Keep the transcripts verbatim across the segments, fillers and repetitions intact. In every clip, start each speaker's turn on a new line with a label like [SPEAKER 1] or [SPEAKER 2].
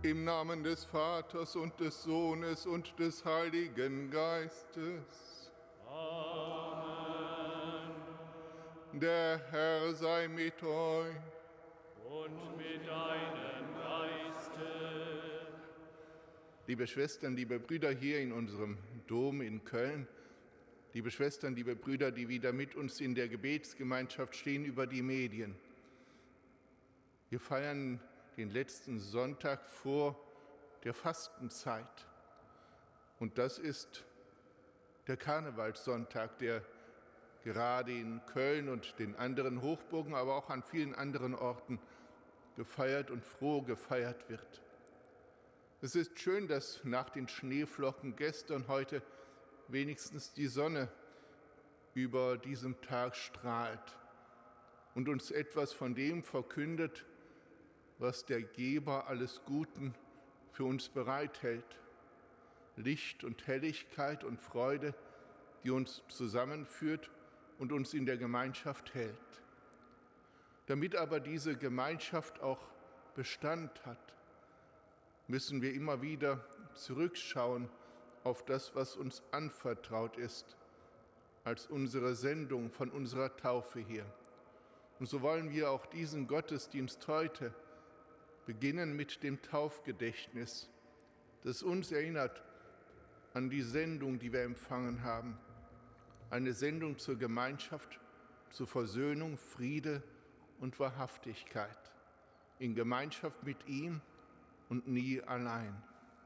[SPEAKER 1] Im Namen des Vaters und des Sohnes und des Heiligen Geistes.
[SPEAKER 2] Amen.
[SPEAKER 1] Der Herr sei mit euch.
[SPEAKER 2] Und mit deinem Geiste.
[SPEAKER 1] Liebe Schwestern, liebe Brüder hier in unserem Dom in Köln, liebe Schwestern, liebe Brüder, die wieder mit uns in der Gebetsgemeinschaft stehen über die Medien. Wir feiern den letzten Sonntag vor der Fastenzeit. Und das ist der Karnevalssonntag, der gerade in Köln und den anderen Hochburgen, aber auch an vielen anderen Orten gefeiert und froh gefeiert wird. Es ist schön, dass nach den Schneeflocken gestern heute wenigstens die Sonne über diesem Tag strahlt und uns etwas von dem verkündet, was der Geber alles Guten für uns bereithält. Licht und Helligkeit und Freude, die uns zusammenführt und uns in der Gemeinschaft hält. Damit aber diese Gemeinschaft auch Bestand hat, müssen wir immer wieder zurückschauen auf das, was uns anvertraut ist, als unsere Sendung von unserer Taufe hier. Und so wollen wir auch diesen Gottesdienst heute beginnen mit dem Taufgedächtnis, das uns erinnert an die Sendung, die wir empfangen haben. Eine Sendung zur Gemeinschaft, zur Versöhnung, Friede und Wahrhaftigkeit. In Gemeinschaft mit ihm und nie allein.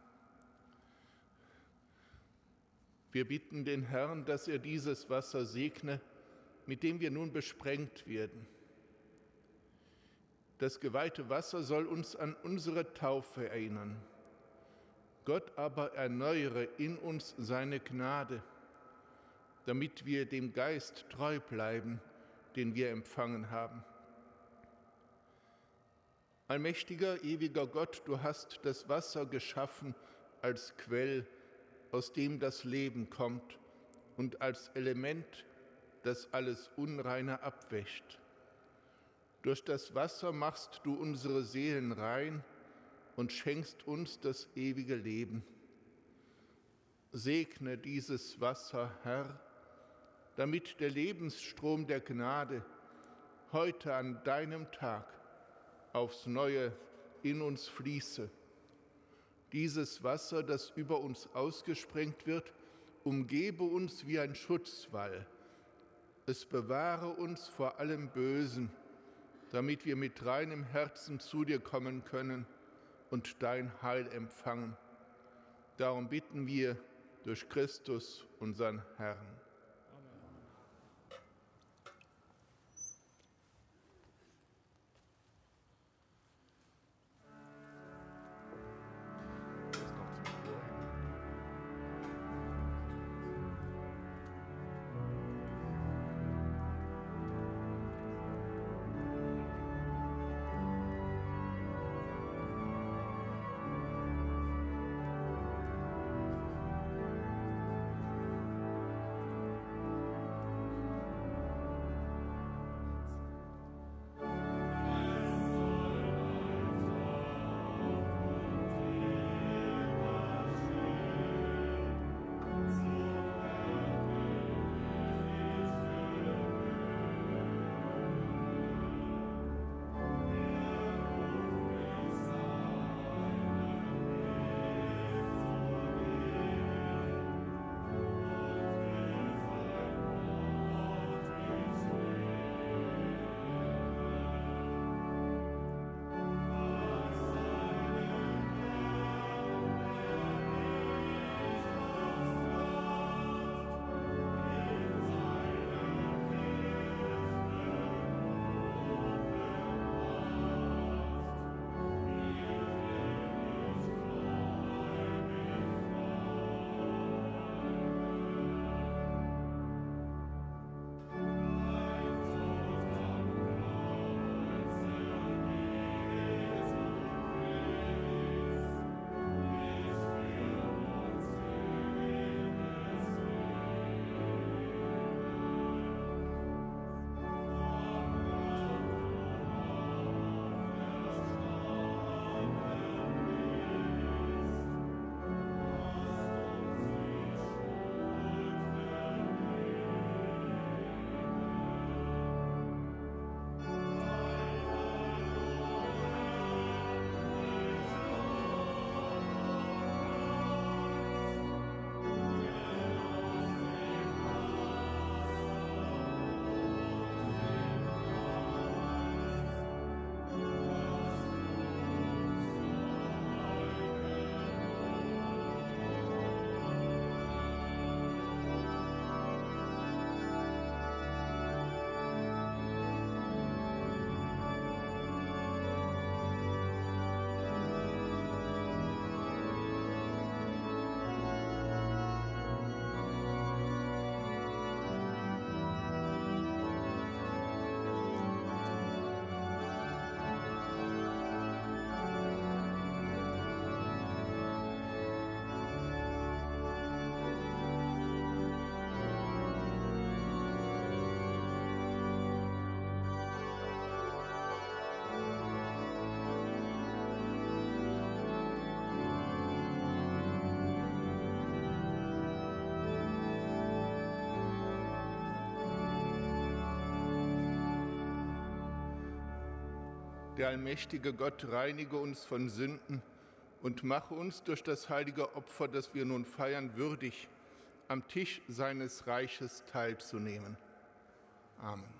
[SPEAKER 1] Wir bitten den Herrn, dass er dieses Wasser segne, mit dem wir nun besprengt werden. Das geweihte Wasser soll uns an unsere Taufe erinnern. Gott aber erneuere in uns seine Gnade, damit wir dem Geist treu bleiben, den wir empfangen haben. Allmächtiger, ewiger Gott, du hast das Wasser geschaffen als Quell, aus dem das Leben kommt, und als Element, das alles Unreine abwäscht. Durch das Wasser machst du unsere Seelen rein und schenkst uns das ewige Leben. Segne dieses Wasser, Herr, damit der Lebensstrom der Gnade heute an deinem Tag aufs Neue in uns fließe. Dieses Wasser, das über uns ausgesprengt wird, umgebe uns wie ein Schutzwall. Es bewahre uns vor allem Bösen, damit wir mit reinem Herzen zu dir kommen können und dein Heil empfangen. Darum bitten wir durch Christus, unseren Herrn. Der allmächtige Gott reinige uns von Sünden und mache uns durch das heilige Opfer, das wir nun feiern, würdig, am Tisch seines Reiches teilzunehmen. Amen.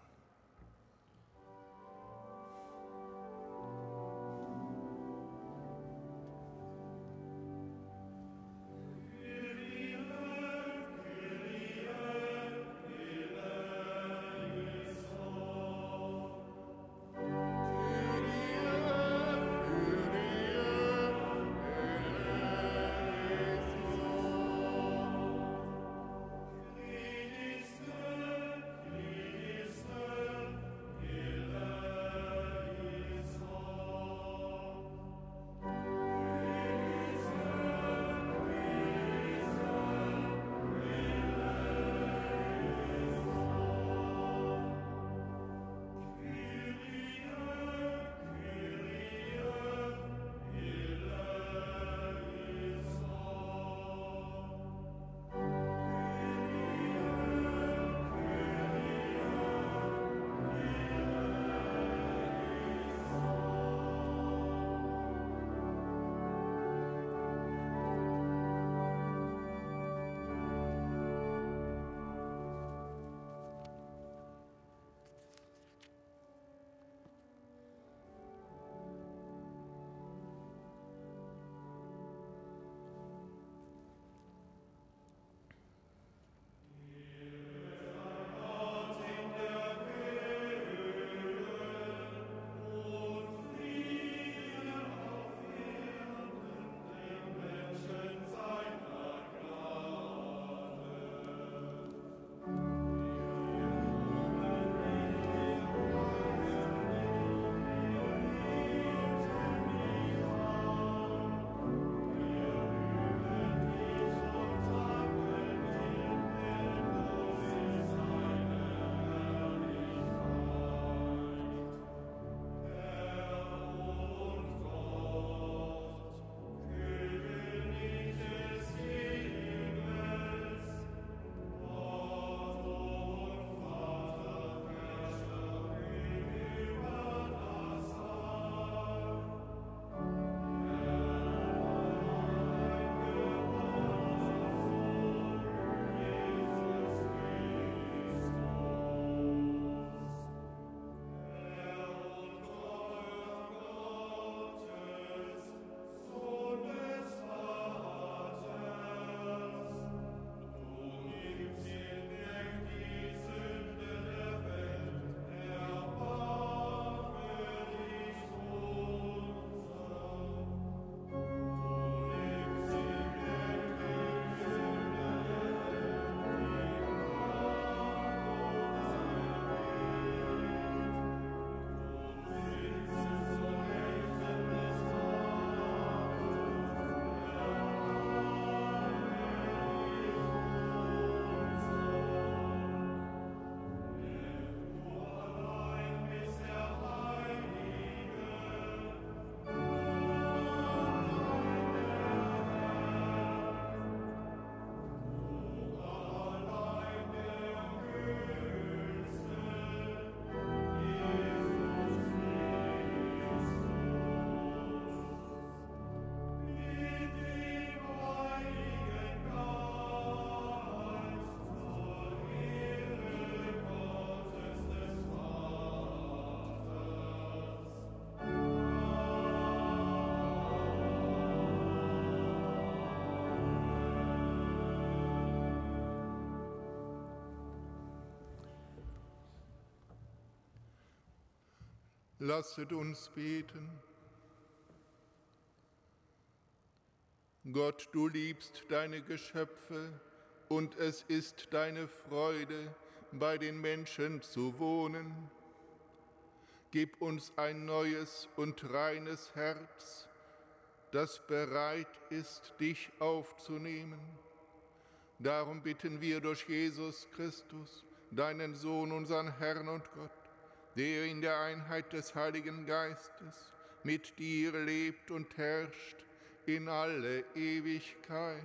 [SPEAKER 1] Lasset uns beten. Gott, du liebst deine Geschöpfe, und es ist deine Freude, bei den Menschen zu wohnen. Gib uns ein neues und reines Herz, das bereit ist, dich aufzunehmen. Darum bitten wir durch Jesus Christus, deinen Sohn, unseren Herrn und Gott, der in der Einheit des Heiligen Geistes mit dir lebt und herrscht in alle Ewigkeit.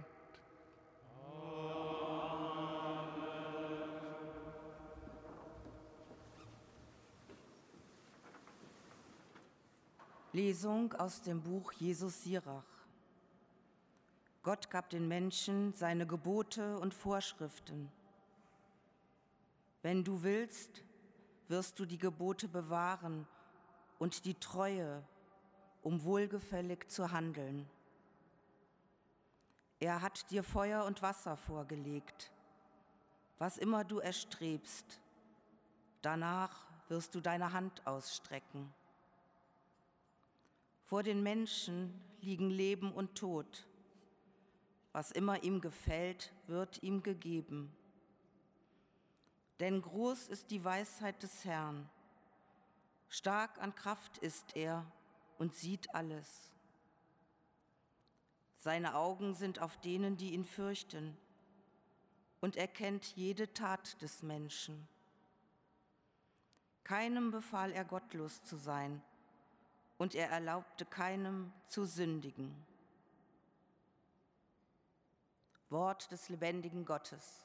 [SPEAKER 3] Lesung aus dem Buch Jesus Sirach. Gott gab den Menschen seine Gebote und Vorschriften. Wenn du willst, wirst du die Gebote bewahren und die Treue, um wohlgefällig zu handeln. Er hat dir Feuer und Wasser vorgelegt. Was immer du erstrebst, danach wirst du deine Hand ausstrecken. Vor den Menschen liegen Leben und Tod. Was immer ihm gefällt, wird ihm gegeben. Denn groß ist die Weisheit des Herrn. Stark an Kraft ist er und sieht alles. Seine Augen sind auf denen, die ihn fürchten, und er kennt jede Tat des Menschen. Keinem befahl er, gottlos zu sein, und er erlaubte keinem zu sündigen. Wort des lebendigen Gottes.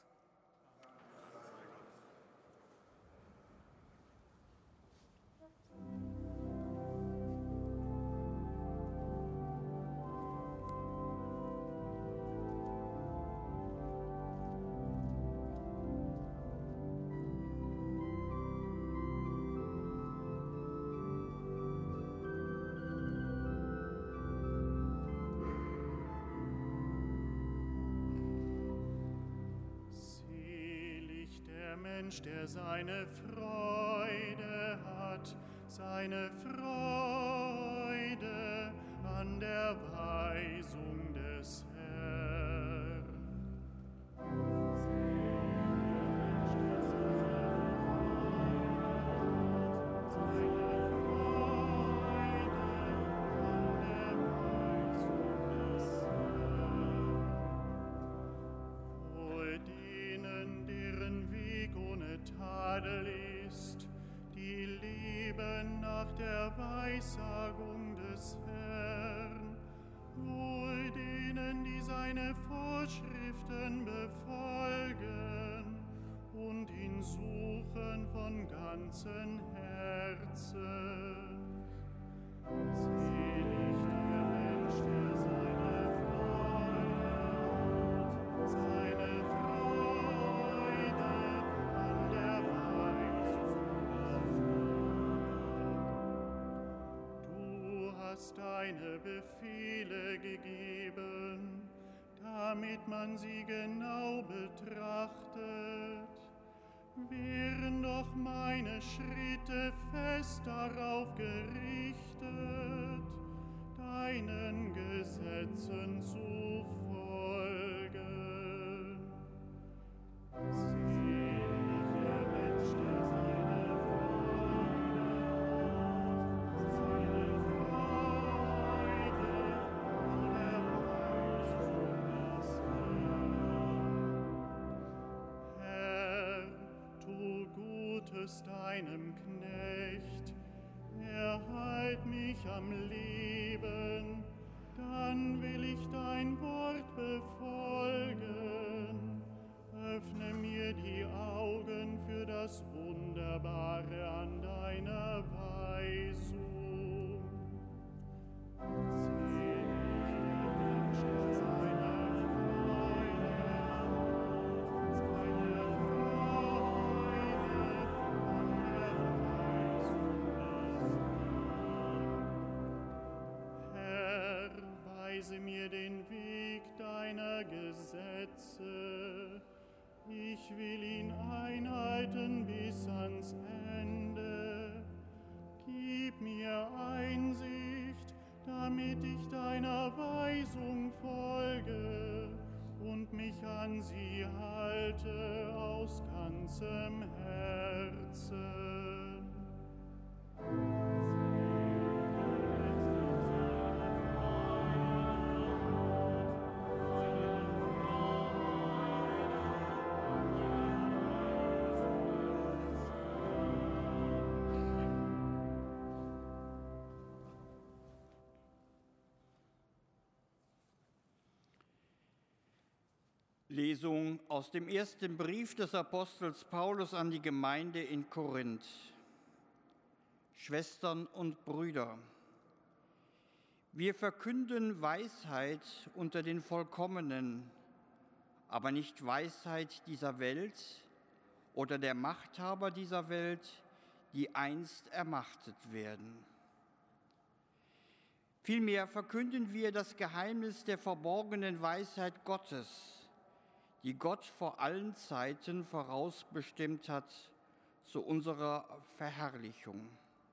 [SPEAKER 4] Der seine Freude hat, seine Freude an der Weisung des Herrn. Ist, die leben nach der Weissagung des Herrn, wohl denen, die seine Vorschriften befolgen und ihn suchen von ganzem Herzen. Selig der Mensch, der seine Freude hat, seine Freude an der deine Befehle gegeben, damit man sie genau betrachtet. Wären doch meine Schritte fest darauf gerichtet, deinen Gesetzen zu folgen. Selig der Mensch, der seine Freude hat, seine Freude an der Weisung des Herrn. Herr, tu Gutes deinem Knecht, erhalt mich am Leben, dann will ich dein Wort befolgen. Öffne mir die Augen für das Wunderbare an deiner Weisung. Selig der Mensch, der seine Freude hat, seine Freude an der Weisung des Herrn. Herr, weise mir den Weg deiner Gesetze. Ich will ihn einhalten bis ans Ende. Gib mir Einsicht, damit ich deiner Weisung folge und mich an sie halte aus ganzem Herzen.
[SPEAKER 5] Lesung aus dem ersten Brief des Apostels Paulus an die Gemeinde in Korinth. Schwestern und Brüder, Wir verkünden Weisheit unter den Vollkommenen, aber nicht Weisheit dieser Welt oder der Machthaber dieser Welt, die einst ermachtet werden. Vielmehr verkünden wir das Geheimnis der verborgenen Weisheit Gottes, die Gott vor allen Zeiten vorausbestimmt hat zu unserer Verherrlichung.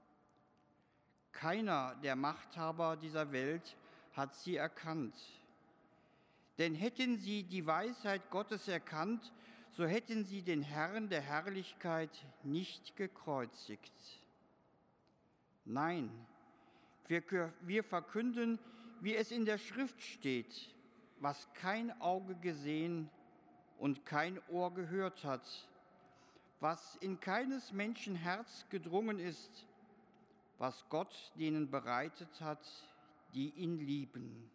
[SPEAKER 5] Keiner der Machthaber dieser Welt hat sie erkannt. Denn hätten sie die Weisheit Gottes erkannt, so hätten sie den Herrn der Herrlichkeit nicht gekreuzigt. Nein, wir, wir verkünden, wie es in der Schrift steht, was kein Auge gesehen und kein Ohr gehört hat, was in keines Menschen Herz gedrungen ist, was Gott denen bereitet hat, die ihn lieben.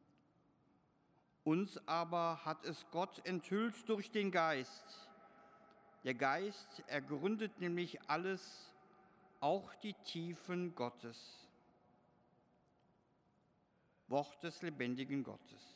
[SPEAKER 5] Uns aber hat es Gott enthüllt durch den Geist. Der Geist ergründet nämlich alles, auch die Tiefen Gottes. Wort des lebendigen Gottes.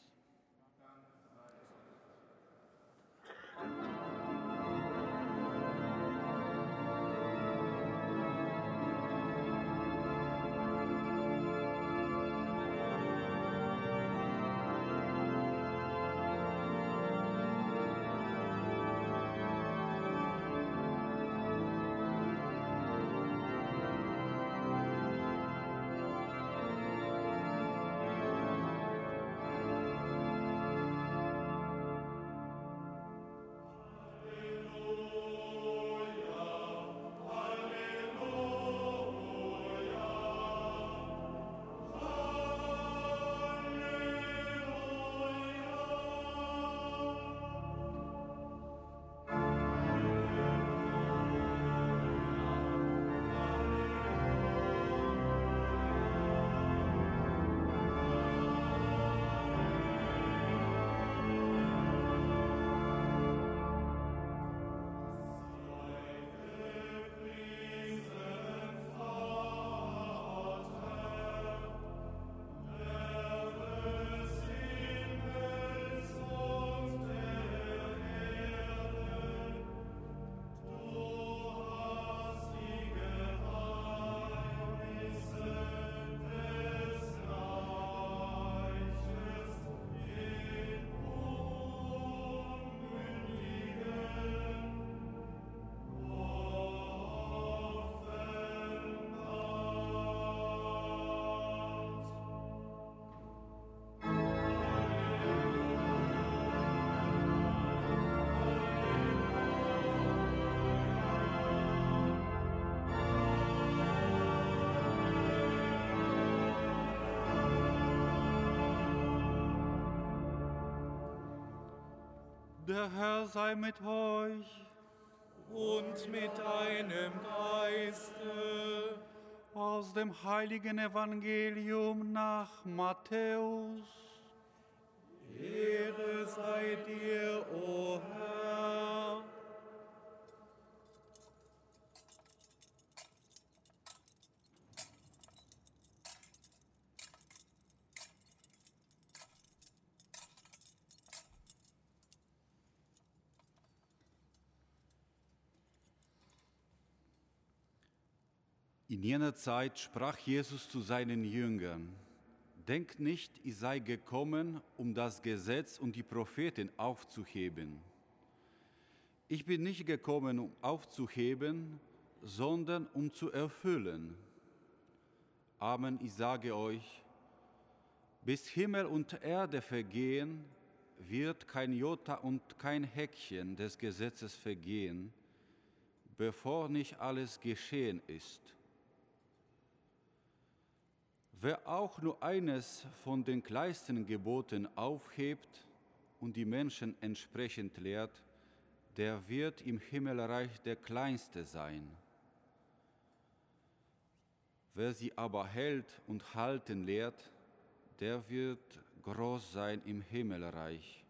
[SPEAKER 6] Der Herr sei mit euch
[SPEAKER 2] und mit deinem Geiste.
[SPEAKER 6] Aus dem heiligen Evangelium nach Matthäus.
[SPEAKER 2] Ehre sei dir, o Herr.
[SPEAKER 7] In jener Zeit sprach Jesus zu seinen Jüngern: Denkt nicht, ich sei gekommen, um das Gesetz und die Propheten aufzuheben. Ich bin nicht gekommen, um aufzuheben, sondern um zu erfüllen. Amen, ich sage euch, bis Himmel und Erde vergehen, wird kein Jota und kein Häkchen des Gesetzes vergehen, bevor nicht alles geschehen ist. Wer auch nur eines von den kleinsten Geboten aufhebt und die Menschen entsprechend lehrt, der wird im Himmelreich der Kleinste sein. Wer sie aber hält und halten lehrt, der wird groß sein im Himmelreich.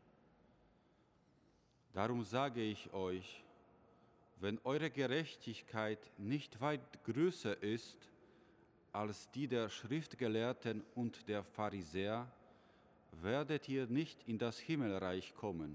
[SPEAKER 7] Darum sage ich euch, wenn eure Gerechtigkeit nicht weit größer ist als die der Schriftgelehrten und der Pharisäer, werdet ihr nicht in das Himmelreich kommen.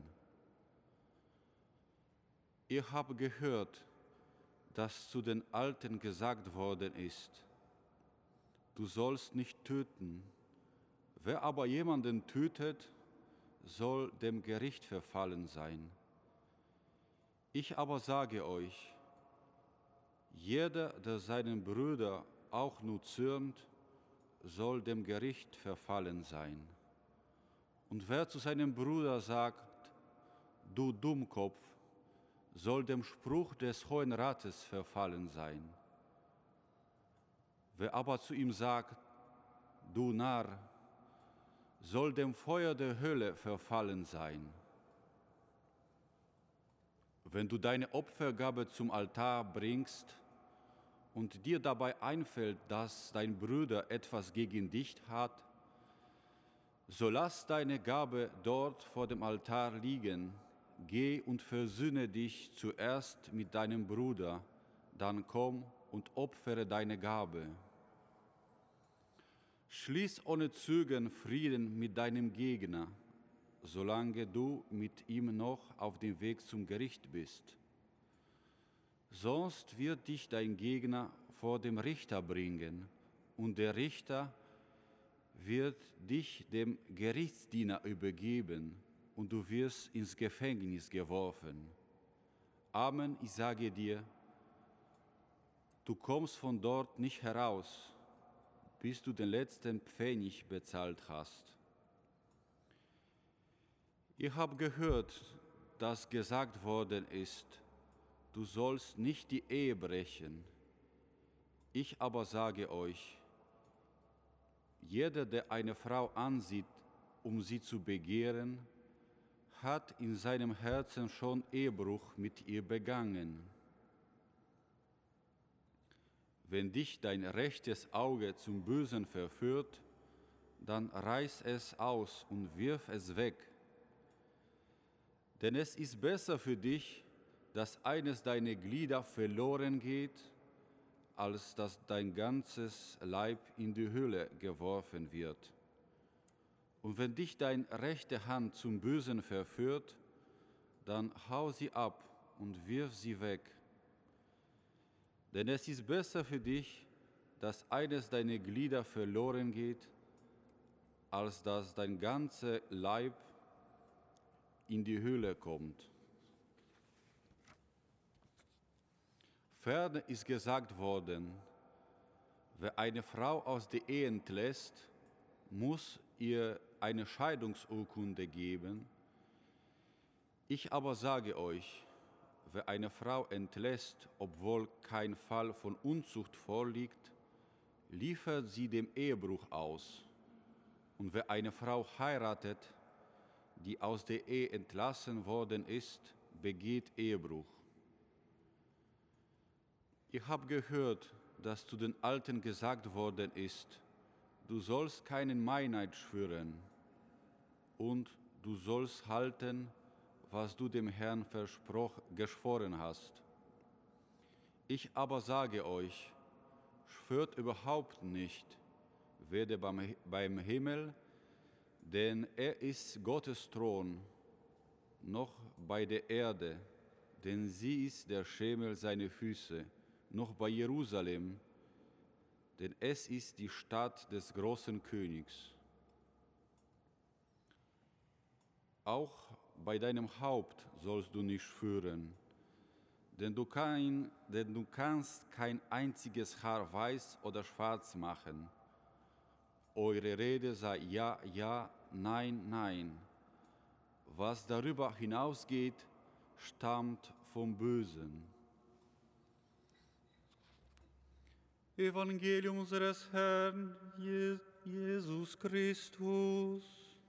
[SPEAKER 7] Ihr habt gehört, dass zu den Alten gesagt worden ist, du sollst nicht töten. Wer aber jemanden tötet, soll dem Gericht verfallen sein. Ich aber sage euch, jeder, der seinen Bruder auch nur zürnt, soll dem Gericht verfallen sein. Und wer zu seinem Bruder sagt, du Dummkopf, soll dem Spruch des Hohen Rates verfallen sein. Wer aber zu ihm sagt, du Narr, soll dem Feuer der Hölle verfallen sein. Wenn du deine Opfergabe zum Altar bringst und dir dabei einfällt, dass dein Bruder etwas gegen dich hat, so lass deine Gabe dort vor dem Altar liegen, geh und versöhne dich zuerst mit deinem Bruder, dann komm und opfere deine Gabe. Schließ ohne Zögern Frieden mit deinem Gegner, solange du mit ihm noch auf dem Weg zum Gericht bist. Sonst wird dich dein Gegner vor dem Richter bringen, und der Richter wird dich dem Gerichtsdiener übergeben, und du wirst ins Gefängnis geworfen. Amen, ich sage dir, du kommst von dort nicht heraus, bis du den letzten Pfennig bezahlt hast. Ihr habt gehört, dass gesagt worden ist, du sollst nicht die Ehe brechen. Ich aber sage euch, jeder, der eine Frau ansieht, um sie zu begehren, hat in seinem Herzen schon Ehebruch mit ihr begangen. Wenn dich dein rechtes Auge zum Bösen verführt, dann reiß es aus und wirf es weg. Denn es ist besser für dich, dass eines deiner Glieder verloren geht, als dass dein ganzes Leib in die Hölle geworfen wird. Und wenn dich deine rechte Hand zum Bösen verführt, dann hau sie ab und wirf sie weg. Denn es ist besser für dich, dass eines deiner Glieder verloren geht, als dass dein ganzer Leib in die Hölle kommt. Ferner ist gesagt worden, wer eine Frau aus der Ehe entlässt, muss ihr eine Scheidungsurkunde geben. Ich aber sage euch, wer eine Frau entlässt, obwohl kein Fall von Unzucht vorliegt, liefert sie dem Ehebruch aus. Und wer eine Frau heiratet, die aus der Ehe entlassen worden ist, begeht Ehebruch. Ihr habt gehört, dass zu den Alten gesagt worden ist, du sollst keinen Meineid schwören und du sollst halten, was du dem Herrn geschworen hast. Ich aber sage euch, schwört überhaupt nicht, weder beim, beim Himmel, denn er ist Gottes Thron, noch bei der Erde, denn sie ist der Schemel seiner Füße, noch bei Jerusalem, denn es ist die Stadt des großen Königs. Auch bei deinem Haupt sollst du nicht schwören, denn du, kein, denn du kannst kein einziges Haar weiß oder schwarz machen. Eure Rede sei ja, ja, nein, nein. Was darüber hinausgeht, stammt vom Bösen.
[SPEAKER 6] Evangelium unseres Herrn Je- Jesus Christus.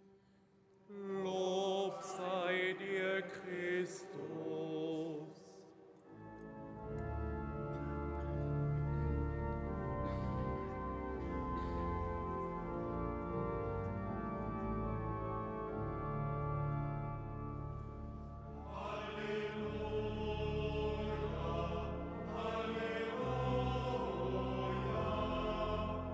[SPEAKER 2] Lob sei dir, Christus.
[SPEAKER 4] Halleluja, Halleluja,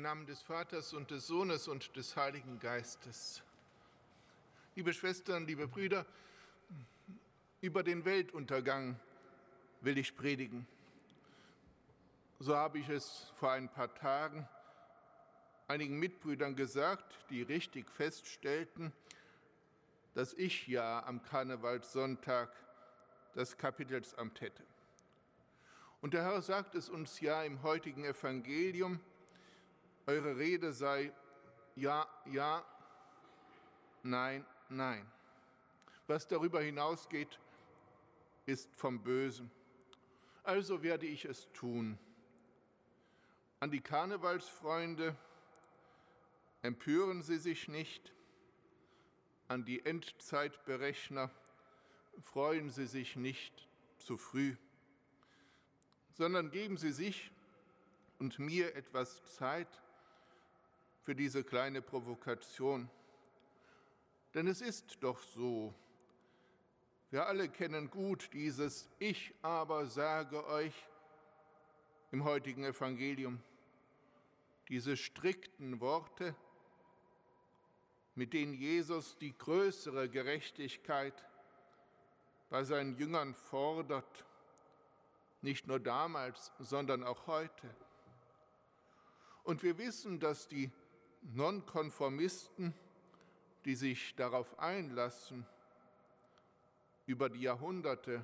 [SPEAKER 1] Namen des Vaters und des Sohnes und des Heiligen Geistes. Liebe Schwestern, liebe Brüder, über den Weltuntergang will ich predigen. So habe ich es vor ein paar Tagen einigen Mitbrüdern gesagt, die richtig feststellten, dass ich ja am Karnevalssonntag das Kapitelsamt hätte. Und der Herr sagt es uns ja im heutigen Evangelium, eure Rede sei ja, ja, nein, nein. Was darüber hinausgeht, ist vom Bösen. Also werde ich es tun. An die Karnevalsfreunde: empören Sie sich nicht. An die Endzeitberechner: freuen Sie sich nicht zu früh, sondern geben Sie sich und mir etwas Zeit für diese kleine Provokation. Denn es ist doch so, wir alle kennen gut dieses Ich aber sage euch im heutigen Evangelium, diese strikten Worte, mit denen Jesus die größere Gerechtigkeit bei seinen Jüngern fordert, nicht nur damals, sondern auch heute. Und wir wissen, dass die Nonkonformisten, die sich darauf einlassen, über die Jahrhunderte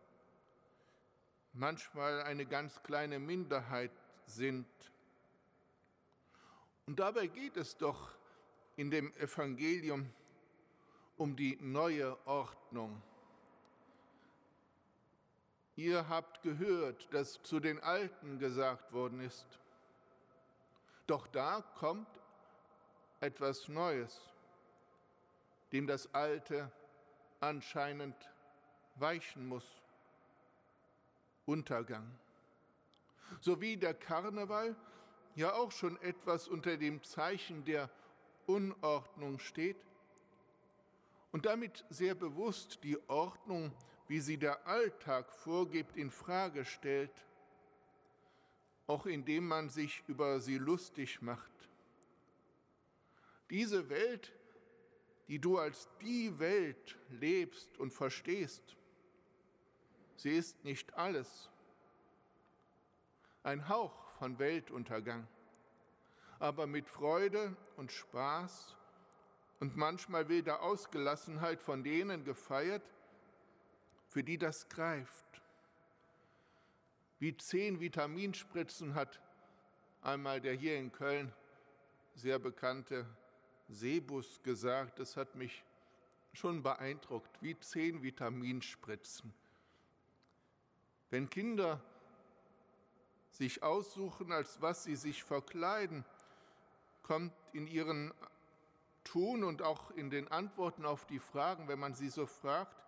[SPEAKER 1] manchmal eine ganz kleine Minderheit sind. Und dabei geht es doch in dem Evangelium um die neue Ordnung. Ihr habt gehört, dass zu den Alten gesagt worden ist. Doch da kommt etwas Neues, dem das Alte anscheinend weichen muss. Untergang. So wie der Karneval ja auch schon etwas unter dem Zeichen der Unordnung steht und damit sehr bewusst die Ordnung, wie sie der Alltag vorgibt, in Frage stellt, auch indem man sich über sie lustig macht. Diese Welt, die du als die Welt lebst und verstehst, sie ist nicht alles. Ein Hauch von Weltuntergang, aber mit Freude und Spaß und manchmal wilder Ausgelassenheit von denen gefeiert, für die das greift. Wie zehn Vitaminspritzen hat einmal der hier in Köln sehr bekannte Sebus gesagt. Das hat mich schon beeindruckt, wie zehn Vitaminspritzen. Wenn Kinder sich aussuchen, als was sie sich verkleiden, kommt in ihren Tun und auch in den Antworten auf die Fragen, wenn man sie so fragt,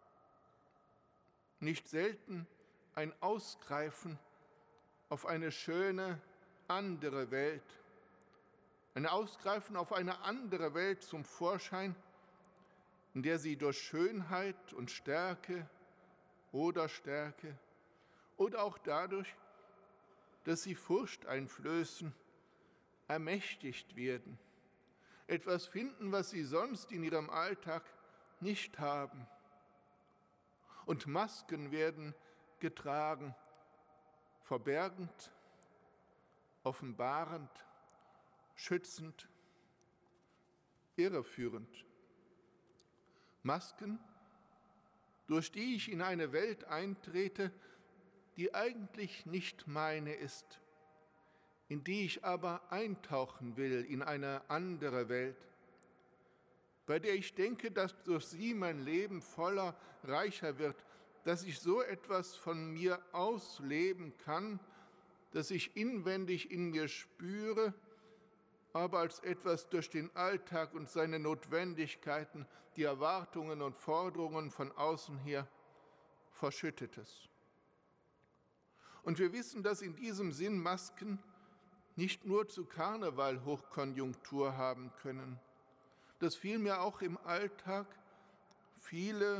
[SPEAKER 1] nicht selten ein Ausgreifen auf eine schöne andere Welt, ein Ausgreifen auf eine andere Welt zum Vorschein, in der sie durch Schönheit und Stärke oder Stärke oder auch dadurch, dass sie Furcht einflößen, ermächtigt werden, etwas finden, was sie sonst in ihrem Alltag nicht haben. Und Masken werden getragen, verbergend, offenbarend, schützend, irreführend. Masken, durch die ich in eine Welt eintrete, die eigentlich nicht meine ist, in die ich aber eintauchen will, in eine andere Welt, bei der ich denke, dass durch sie mein Leben voller, reicher wird, dass ich so etwas von mir ausleben kann, das ich inwendig in mir spüre, aber als etwas durch den Alltag und seine Notwendigkeiten, die Erwartungen und Forderungen von außen her Verschüttetes. Und wir wissen, dass in diesem Sinn Masken nicht nur zu Karneval Hochkonjunktur haben können, dass vielmehr auch im Alltag viele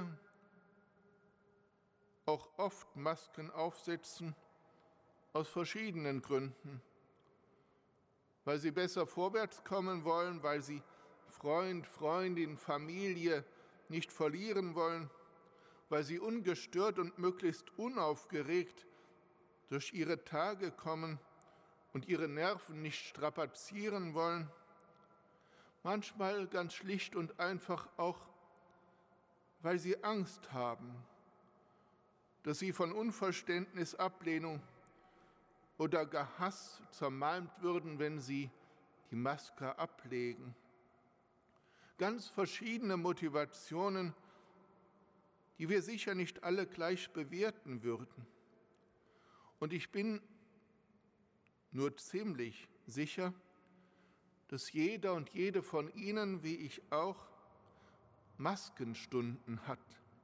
[SPEAKER 1] auch oft Masken aufsetzen aus verschiedenen Gründen. weil sie besser vorwärts kommen wollen, weil sie Freund, Freundin, Familie nicht verlieren wollen, weil sie ungestört und möglichst unaufgeregt durch ihre Tage kommen und ihre Nerven nicht strapazieren wollen. Manchmal ganz schlicht und einfach auch, weil sie Angst haben, dass sie von Unverständnis, Ablehnung oder gar Hass zermalmt würden, wenn sie die Maske ablegen. Ganz verschiedene Motivationen, die wir sicher nicht alle gleich bewerten würden. Und ich bin nur ziemlich sicher, dass jeder und jede von Ihnen, wie ich auch, Maskenstunden hat.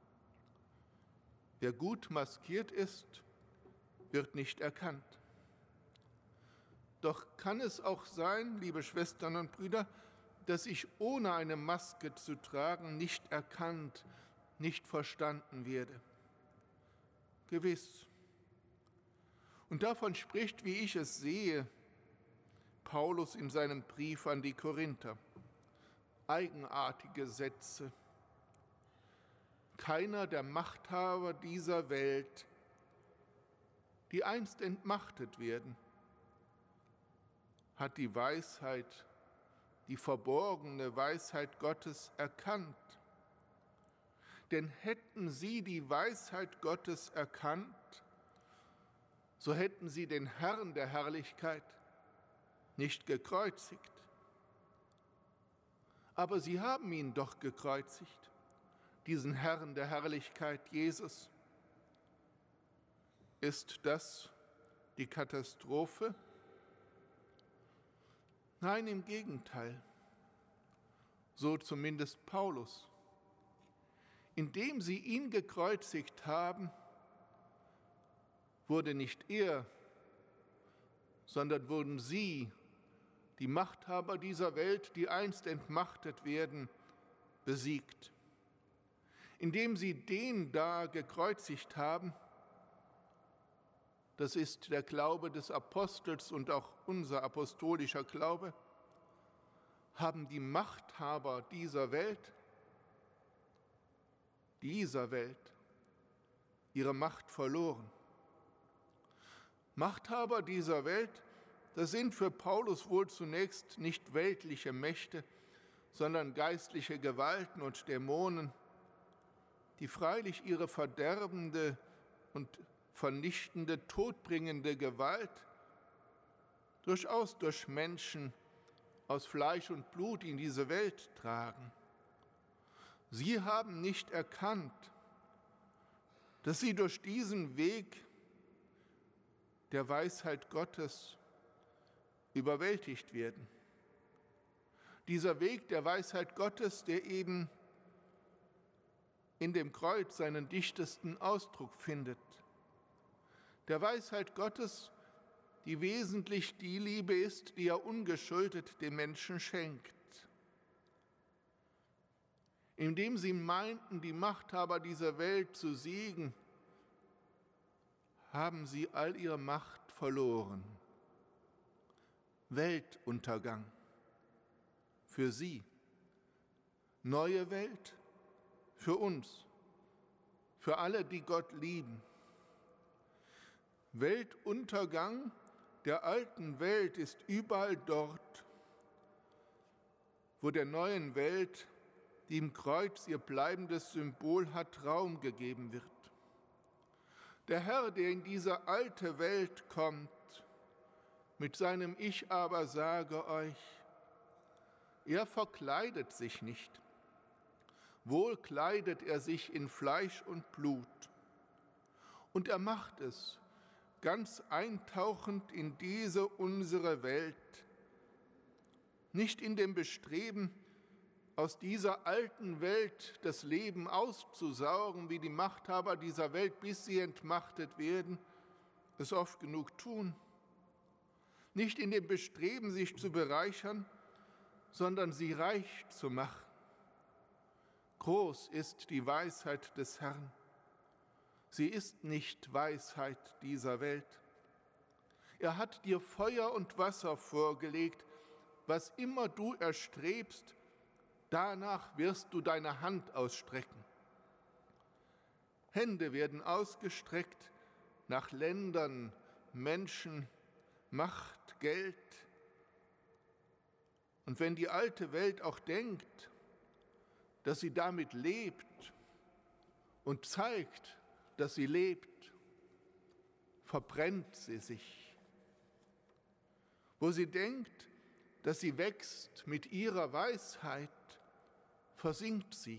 [SPEAKER 1] Wer gut maskiert ist, wird nicht erkannt. Doch kann es auch sein, liebe Schwestern und Brüder, dass ich ohne eine Maske zu tragen nicht erkannt, nicht verstanden werde. Gewiss. Und davon spricht, wie ich es sehe, Paulus in seinem Brief an die Korinther. Eigenartige Sätze. Keiner der Machthaber dieser Welt, die einst entmachtet werden, hat die Weisheit, die verborgene Weisheit Gottes erkannt. Denn hätten sie die Weisheit Gottes erkannt, so hätten sie den Herrn der Herrlichkeit nicht gekreuzigt. Aber sie haben ihn doch gekreuzigt, diesen Herrn der Herrlichkeit, Jesus. Ist das die Katastrophe? Nein, im Gegenteil. So zumindest Paulus. Indem sie ihn gekreuzigt haben, wurde nicht er, sondern wurden sie, die Machthaber dieser Welt, die einst entmachtet werden, besiegt. Indem sie den da gekreuzigt haben, das ist der Glaube des Apostels und auch unser apostolischer Glaube, haben die Machthaber dieser Welt, dieser Welt, ihre Macht verloren. Machthaber dieser Welt, das sind für Paulus wohl zunächst nicht weltliche Mächte, sondern geistliche Gewalten und Dämonen, die freilich ihre verderbende und vernichtende, todbringende Gewalt durchaus durch Menschen aus Fleisch und Blut in diese Welt tragen. Sie haben nicht erkannt, dass sie durch diesen Weg der Weisheit Gottes überwältigt werden. Dieser Weg der Weisheit Gottes, der eben in dem Kreuz seinen dichtesten Ausdruck findet. Der Weisheit Gottes, die wesentlich die Liebe ist, die er ungeschuldet dem Menschen schenkt. Indem sie meinten, die Machthaber dieser Welt zu siegen, haben sie all ihre Macht verloren. Weltuntergang für sie, neue Welt für uns, für alle, die Gott lieben. Weltuntergang der alten Welt ist überall dort, wo der neuen Welt, die im Kreuz ihr bleibendes Symbol hat, Raum gegeben wird. Der Herr, der in diese alte Welt kommt, mit seinem Ich aber sage euch, er verkleidet sich nicht. Wohl kleidet er sich in Fleisch und Blut. Und er macht es, ganz eintauchend in diese unsere Welt, nicht in dem Bestreben, aus dieser alten Welt das Leben auszusaugen, wie die Machthaber dieser Welt, bis sie entmachtet werden, es oft genug tun. Nicht in dem Bestreben, sich zu bereichern, sondern sie reich zu machen. Groß ist die Weisheit des Herrn. Sie ist nicht Weisheit dieser Welt. Er hat dir Feuer und Wasser vorgelegt, was immer du erstrebst, danach wirst du deine Hand ausstrecken. Hände werden ausgestreckt nach Ländern, Menschen, Macht, Geld. Und wenn die alte Welt auch denkt, dass sie damit lebt und zeigt, dass sie lebt, verbrennt sie sich. Wo sie denkt, dass sie wächst mit ihrer Weisheit, versinkt sie.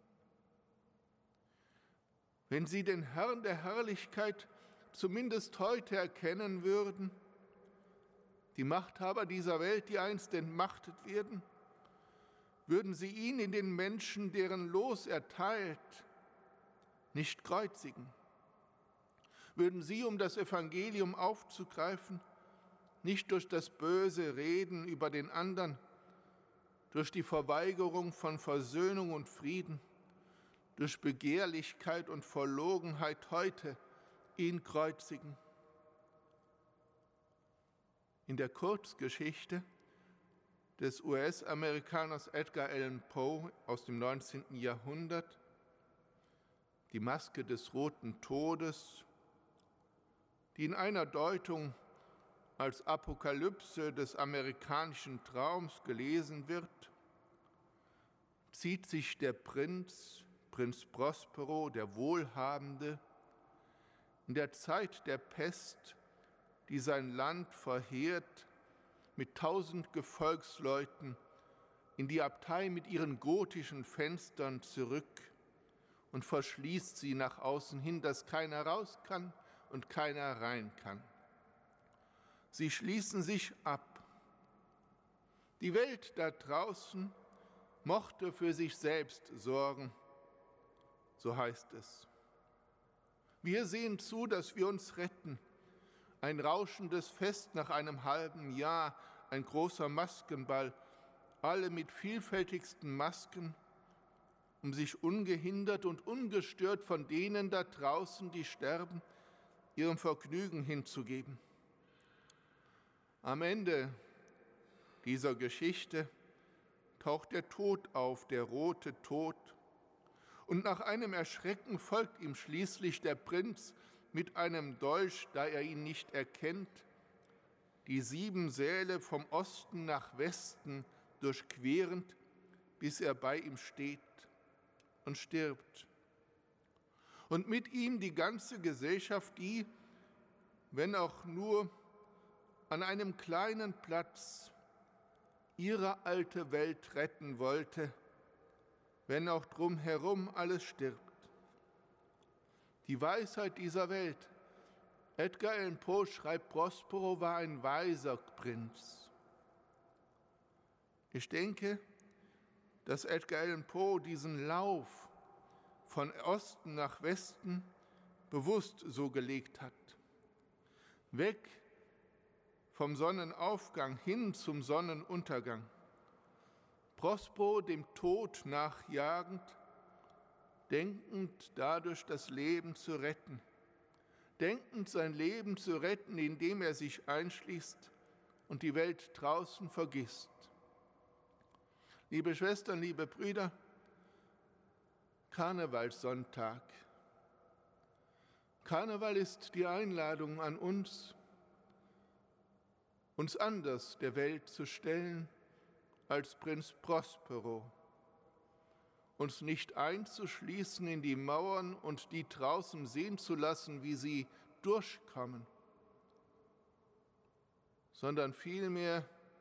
[SPEAKER 1] Wenn sie den Herrn der Herrlichkeit zumindest heute erkennen würden, die Machthaber dieser Welt, die einst entmachtet werden, würden sie ihn in den Menschen, deren Los erteilt, nicht kreuzigen. Würden sie, um das Evangelium aufzugreifen, nicht durch das böse Reden über den anderen, durch die Verweigerung von Versöhnung und Frieden, durch Begehrlichkeit und Verlogenheit heute ihn kreuzigen. In der Kurzgeschichte des U S-Amerikaners Edgar Allan Poe aus dem neunzehnten Jahrhundert, Die Maske des Roten Todes, die in einer Deutung als Apokalypse des amerikanischen Traums gelesen wird, zieht sich der Prinz, Prinz Prospero, der Wohlhabende, in der Zeit der Pest, die sein Land verheert, mit tausend Gefolgsleuten in die Abtei mit ihren gotischen Fenstern zurück und verschließt sie nach außen hin, dass keiner raus kann und keiner rein kann. Sie schließen sich ab. Die Welt da draußen mochte für sich selbst sorgen, so heißt es. Wir sehen zu, dass wir uns retten. Ein rauschendes Fest nach einem halben Jahr, ein großer Maskenball, alle mit vielfältigsten Masken, um sich ungehindert und ungestört von denen da draußen, die sterben, ihrem Vergnügen hinzugeben. Am Ende dieser Geschichte taucht der Tod auf, der rote Tod, und nach einem Erschrecken folgt ihm schließlich der Prinz mit einem Dolch, da er ihn nicht erkennt, die sieben Säle vom Osten nach Westen durchquerend, bis er bei ihm steht und stirbt. Und mit ihm die ganze Gesellschaft, die, wenn auch nur an einem kleinen Platz, ihre alte Welt retten wollte, wenn auch drumherum alles stirbt. Die Weisheit dieser Welt, Edgar Allan Poe schreibt, Prospero war ein weiser Prinz. Ich denke, dass Edgar Allan Poe diesen Lauf von Osten nach Westen bewusst so gelegt hat. Weg vom Sonnenaufgang hin zum Sonnenuntergang. Prospero dem Tod nachjagend, denkend dadurch das Leben zu retten, denkend sein Leben zu retten, indem er sich einschließt und die Welt draußen vergisst. Liebe Schwestern, liebe Brüder, Karnevalssonntag. Karneval ist die Einladung an uns, uns anders der Welt zu stellen als Prinz Prospero, uns nicht einzuschließen in die Mauern und die draußen sehen zu lassen, wie sie durchkommen, sondern vielmehr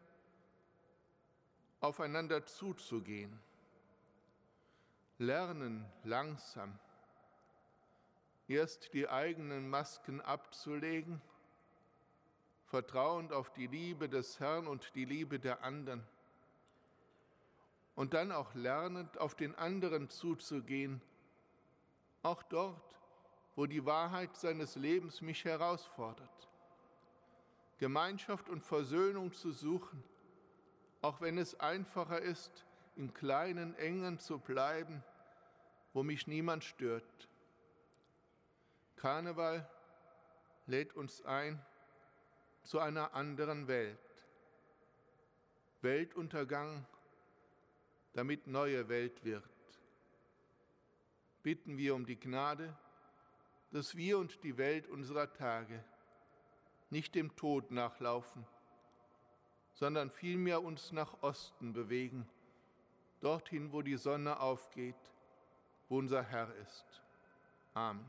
[SPEAKER 1] aufeinander zuzugehen, lernen langsam, erst die eigenen Masken abzulegen, vertrauend auf die Liebe des Herrn und die Liebe der anderen, und dann auch lernend, auf den anderen zuzugehen, auch dort, wo die Wahrheit seines Lebens mich herausfordert. Gemeinschaft und Versöhnung zu suchen, auch wenn es einfacher ist, in kleinen Engen zu bleiben, wo mich niemand stört. Karneval lädt uns ein zu einer anderen Welt. Weltuntergang, damit neue Welt wird. Bitten wir um die Gnade, dass wir und die Welt unserer Tage nicht dem Tod nachlaufen, sondern vielmehr uns nach Osten bewegen, dorthin, wo die Sonne aufgeht, wo unser Herr ist. Amen.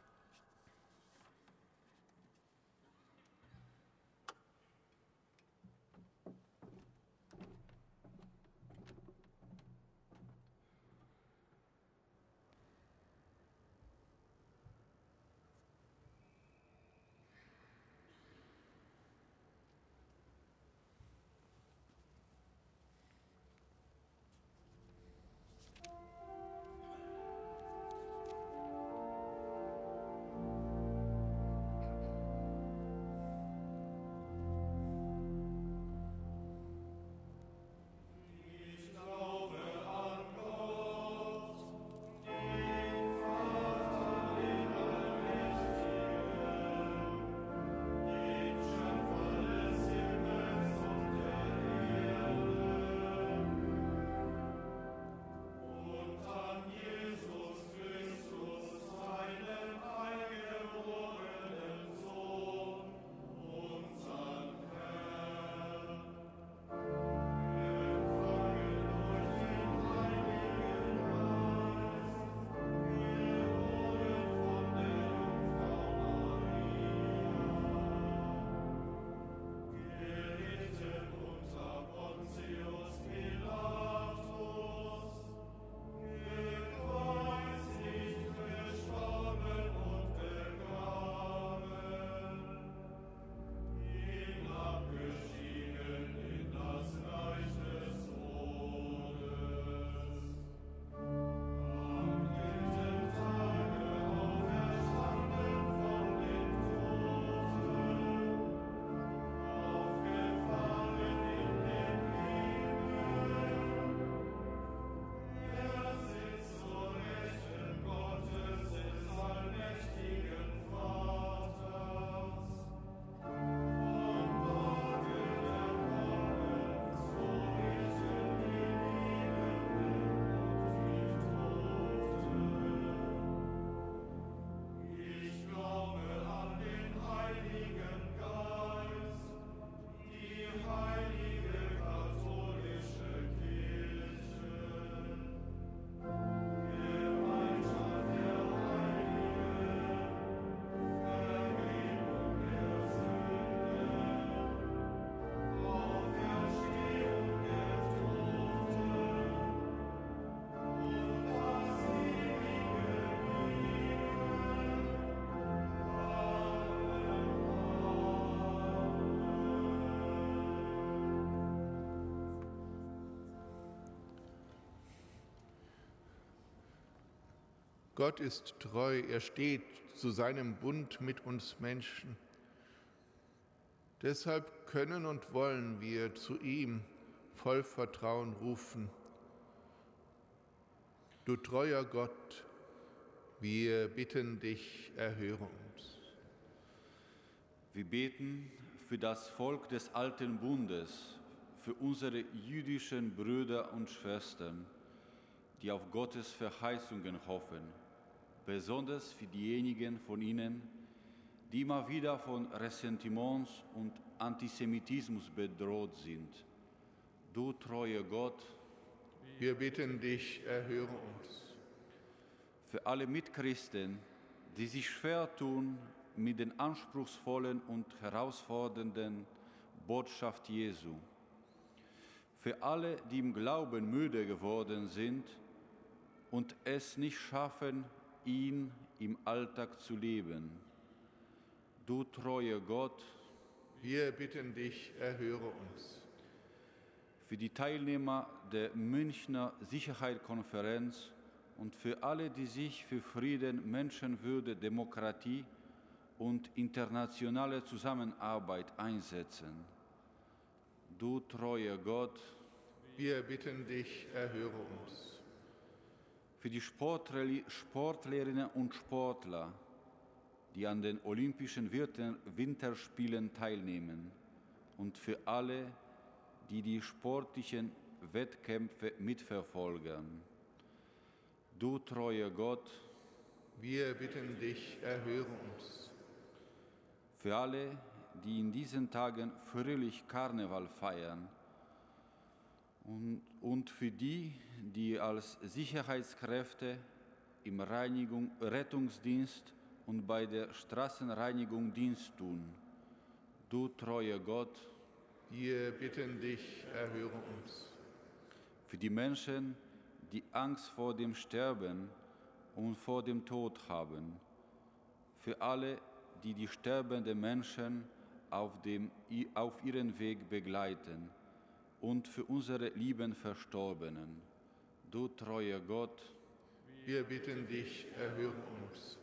[SPEAKER 1] Gott ist treu, er steht zu seinem Bund mit uns Menschen. Deshalb können und wollen wir zu ihm voll Vertrauen rufen. Du treuer Gott, wir bitten dich, erhöre uns.
[SPEAKER 7] Wir beten für das Volk des alten Bundes, für unsere jüdischen Brüder und Schwestern, die auf Gottes Verheißungen hoffen, besonders für diejenigen von ihnen, die immer wieder von Ressentiments und Antisemitismus bedroht sind. Du treuer Gott,
[SPEAKER 1] wir bitten dich, erhöre uns.
[SPEAKER 7] Für alle Mitchristen, die sich schwer tun mit den anspruchsvollen und herausfordernden Botschaft Jesu. Für alle, die im Glauben müde geworden sind und es nicht schaffen, ihn im Alltag zu leben. Du treuer Gott,
[SPEAKER 1] wir bitten dich, erhöre uns.
[SPEAKER 7] Für die Teilnehmer der Münchner Sicherheitskonferenz und für alle, die sich für Frieden, Menschenwürde, Demokratie und internationale Zusammenarbeit einsetzen. Du treuer Gott,
[SPEAKER 1] wir bitten dich, erhöre uns.
[SPEAKER 7] Für die Sportlerinnen und Sportler, die an den Olympischen Winterspielen teilnehmen und für alle, die die sportlichen Wettkämpfe mitverfolgen. Du treuer Gott,
[SPEAKER 1] wir bitten dich, erhöre uns.
[SPEAKER 7] für alle, die in diesen Tagen fröhlich Karneval feiern und, und für die, die als Sicherheitskräfte im Reinigung, Rettungsdienst und bei der Straßenreinigung Dienst tun. Du treuer Gott,
[SPEAKER 1] wir bitten dich, erhöre uns.
[SPEAKER 7] für die Menschen, die Angst vor dem Sterben und vor dem Tod haben, für alle, die die sterbenden Menschen auf, dem, auf ihren Weg begleiten und für unsere lieben Verstorbenen. Du treuer Gott,
[SPEAKER 1] wir bitten dich, erhöre uns.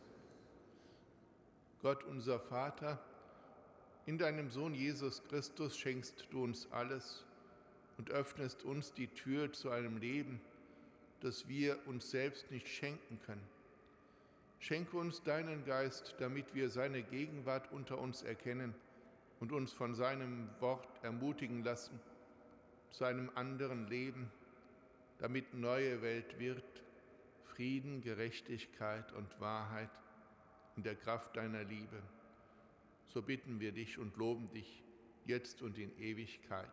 [SPEAKER 1] Gott, unser Vater, in deinem Sohn Jesus Christus schenkst du uns alles und öffnest uns die Tür zu einem Leben, das wir uns selbst nicht schenken können. Schenke uns deinen Geist, damit wir seine Gegenwart unter uns erkennen und uns von seinem Wort ermutigen lassen, zu einem anderen Leben, damit neue Welt wird, Frieden, Gerechtigkeit und Wahrheit in der Kraft deiner Liebe. So bitten wir dich und loben dich jetzt und in Ewigkeit.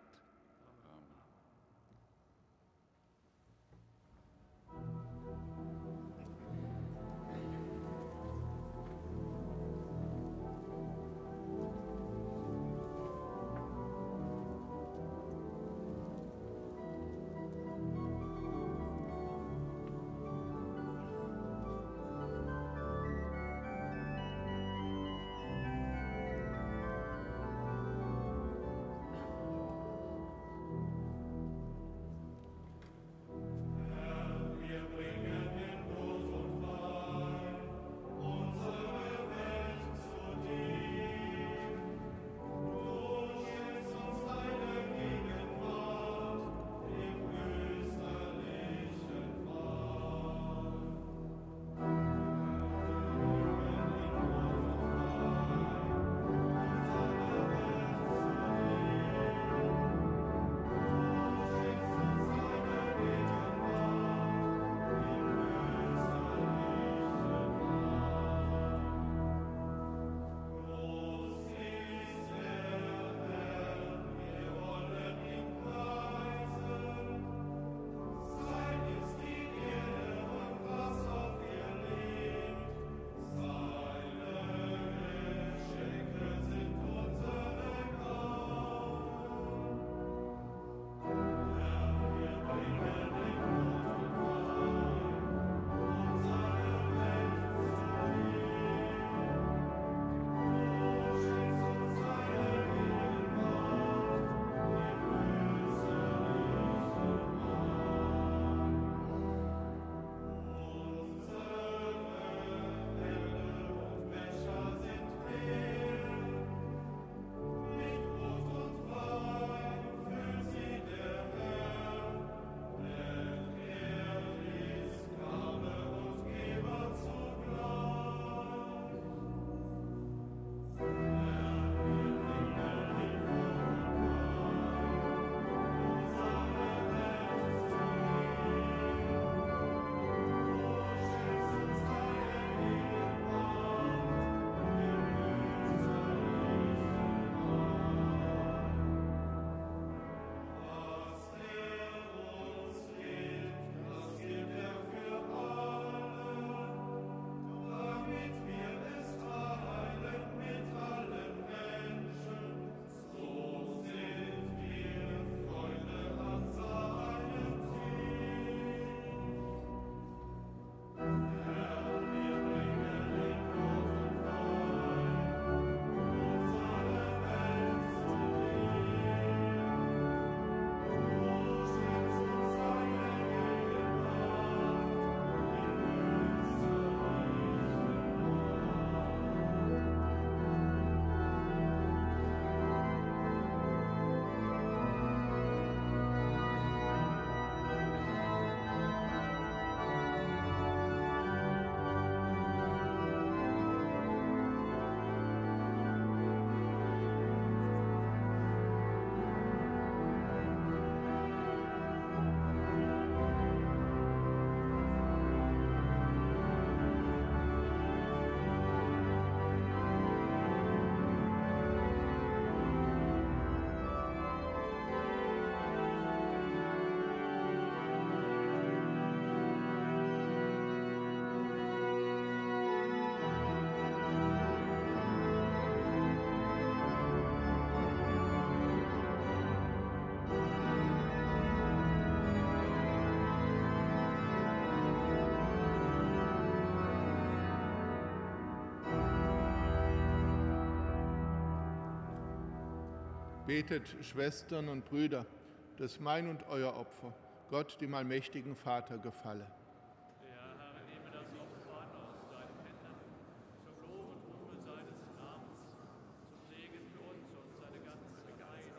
[SPEAKER 1] Betet, Schwestern und Brüder, dass mein und euer Opfer Gott, dem allmächtigen Vater, gefalle.
[SPEAKER 2] Der Herr nehme das Opfer an aus deinen Händen, zum Lob und Ruhme seines Namens, zum Segen für uns und seine ganze Gemeinde.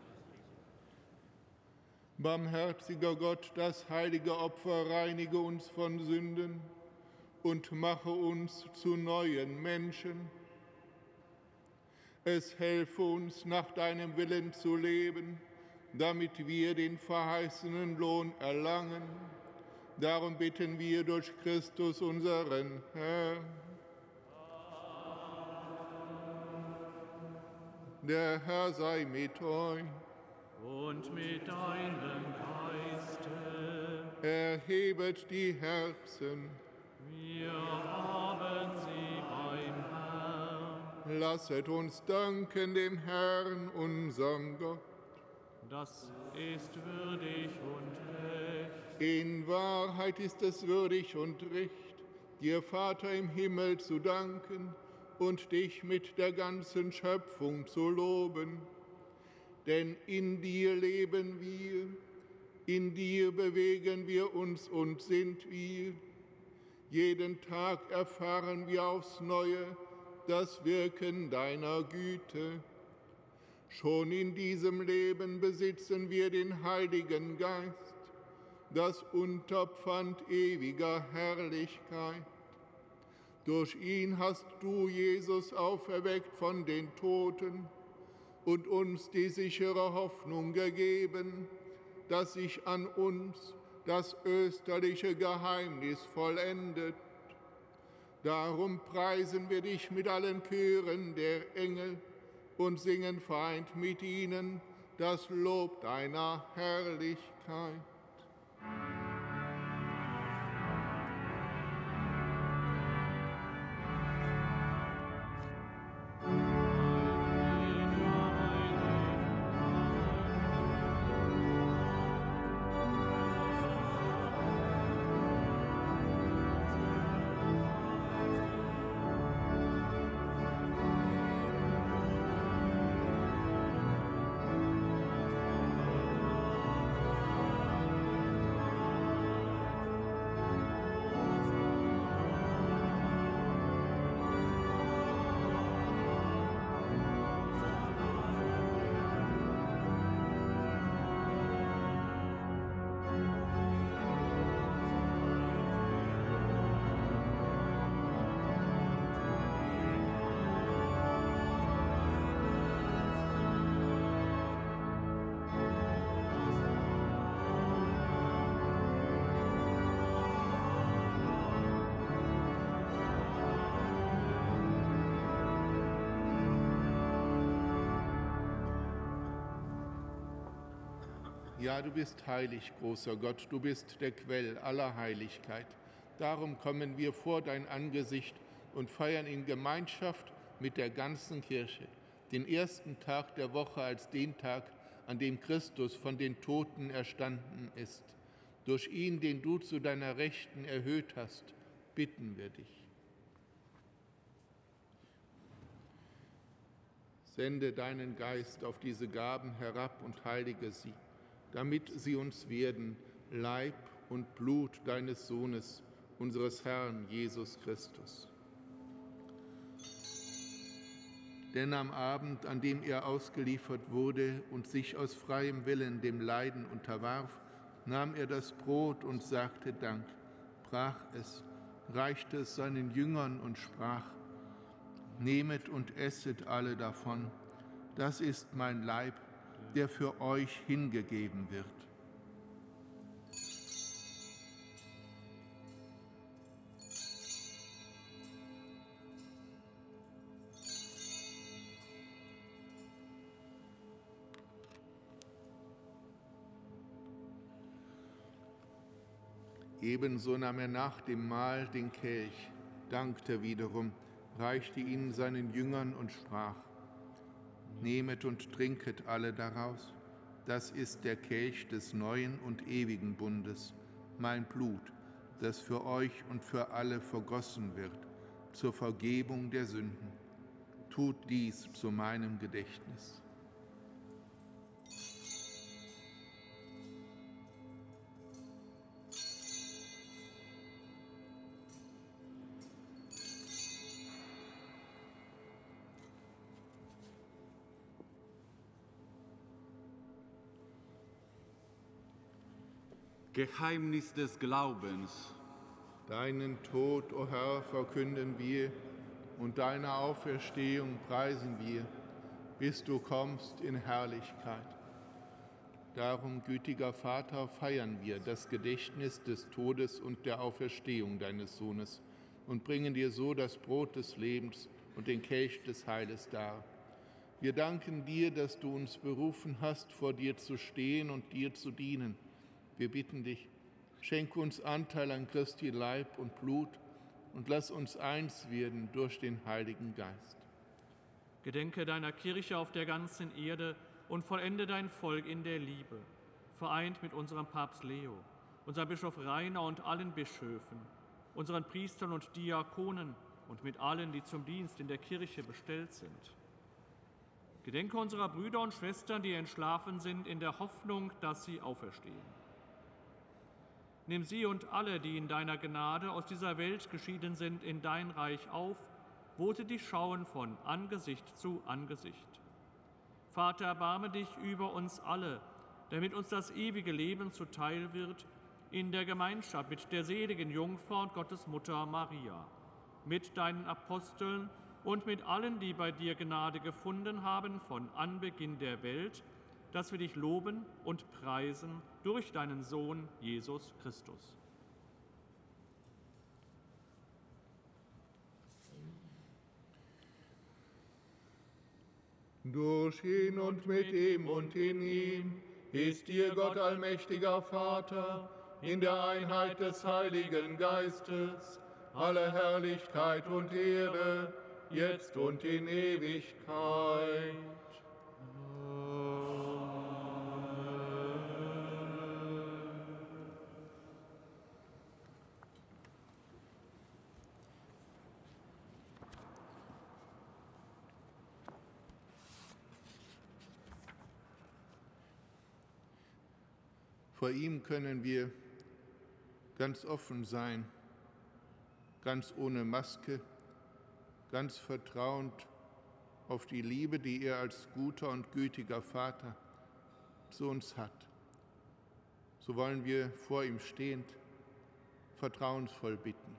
[SPEAKER 1] Barmherziger Gott, das heilige Opfer reinige uns von Sünden und mache uns zu neuen Menschen. Es helfe uns, nach deinem Willen zu leben, damit wir den verheißenen Lohn erlangen. Darum bitten wir durch Christus, unseren Herrn. Der Herr sei mit euch.
[SPEAKER 2] Und mit deinem Geiste.
[SPEAKER 1] Erhebet die Herzen.
[SPEAKER 2] Wir haben sie beim Herrn.
[SPEAKER 1] Lasset uns danken dem Herrn, unserem Gott.
[SPEAKER 2] Das ist würdig und recht.
[SPEAKER 1] In Wahrheit ist es würdig und recht, dir, Vater im Himmel, zu danken und dich mit der ganzen Schöpfung zu loben. Denn in dir leben wir, in dir bewegen wir uns und sind wir. Jeden Tag erfahren wir aufs Neue das Wirken deiner Güte. Schon in diesem Leben besitzen wir den Heiligen Geist, das Unterpfand ewiger Herrlichkeit. Durch ihn hast du, Jesus, auferweckt von den Toten und uns die sichere Hoffnung gegeben, dass sich an uns das österliche Geheimnis vollendet. Darum preisen wir dich mit allen Chören der Engel und singen vereint mit ihnen das Lob deiner Herrlichkeit. Ja, du bist heilig, großer Gott, du bist der Quell aller Heiligkeit. Darum kommen wir vor dein Angesicht und feiern in Gemeinschaft mit der ganzen Kirche den ersten Tag der Woche als den Tag, an dem Christus von den Toten erstanden ist. Durch ihn, den du zu deiner Rechten erhöht hast, bitten wir dich. Sende deinen Geist auf diese Gaben herab und heilige sie, damit sie uns werden, Leib und Blut deines Sohnes, unseres Herrn Jesus Christus. Denn am Abend, an dem er ausgeliefert wurde und sich aus freiem Willen dem Leiden unterwarf, nahm er das Brot und sagte Dank, brach es, reichte es seinen Jüngern und sprach: Nehmet und esset alle davon, das ist mein Leib, der für euch hingegeben wird. Ebenso nahm er nach dem Mahl den Kelch, dankte wiederum, reichte ihn seinen Jüngern und sprach: Nehmet und trinket alle daraus, das ist der Kelch des neuen und ewigen Bundes, mein Blut, das für euch und für alle vergossen wird, zur Vergebung der Sünden. Tut dies zu meinem Gedächtnis.
[SPEAKER 7] Geheimnis des Glaubens.
[SPEAKER 1] Deinen Tod, o Herr, verkünden wir und deine Auferstehung preisen wir, bis du kommst in Herrlichkeit. Darum, gütiger Vater, feiern wir das Gedächtnis des Todes und der Auferstehung deines Sohnes und bringen dir so das Brot des Lebens und den Kelch des Heiles dar. Wir danken dir, dass du uns berufen hast, vor dir zu stehen und dir zu dienen. Wir bitten dich, schenke uns Anteil an Christi Leib und Blut und lass uns eins werden durch den Heiligen Geist.
[SPEAKER 2] Gedenke deiner Kirche auf der ganzen Erde und vollende dein Volk in der Liebe, vereint mit unserem Papst Leo, unserem Bischof Rainer und allen Bischöfen, unseren Priestern und Diakonen und mit allen, die zum Dienst in der Kirche bestellt sind. Gedenke unserer Brüder und Schwestern, die entschlafen sind, in der Hoffnung, dass sie auferstehen. Nimm sie und alle, die in deiner Gnade aus dieser Welt geschieden sind, in dein Reich auf, wo sie dich schauen von Angesicht zu Angesicht. Vater, erbarme dich über uns alle, damit uns das ewige Leben zuteil wird, in der Gemeinschaft mit der seligen Jungfrau und Gottesmutter Maria, mit deinen Aposteln und mit allen, die bei dir Gnade gefunden haben von Anbeginn der Welt, dass wir dich loben und preisen durch deinen Sohn Jesus Christus.
[SPEAKER 1] Durch ihn und mit ihm und in ihm ist dir Gott allmächtiger Vater, in der Einheit des Heiligen Geistes, alle Herrlichkeit und Ehre, jetzt und in Ewigkeit. Vor ihm können wir ganz offen sein, ganz ohne Maske, ganz vertrauend auf die Liebe, die er als guter und gütiger Vater zu uns hat. So wollen wir vor ihm stehend vertrauensvoll bitten.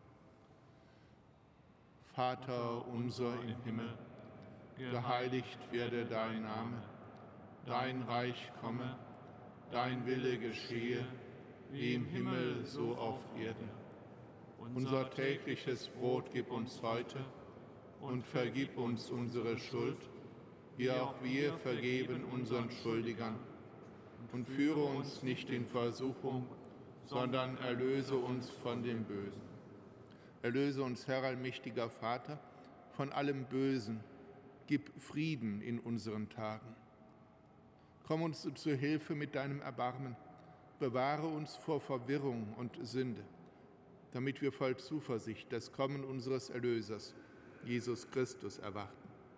[SPEAKER 1] Vater unser im Himmel, geheiligt werde dein Name, dein Reich komme, dein Wille geschehe, wie im Himmel so auf Erden. Unser tägliches Brot gib uns heute und vergib uns unsere Schuld, wie auch wir vergeben unseren Schuldigern. Und führe uns nicht in Versuchung, sondern erlöse uns von dem Bösen. Erlöse uns, Herr allmächtiger Vater, von allem Bösen. Gib Frieden in unseren Tagen. Komm uns zu Hilfe mit deinem Erbarmen. Bewahre uns vor Verwirrung und Sünde, damit wir voll Zuversicht das Kommen unseres Erlösers, Jesus Christus, erwarten.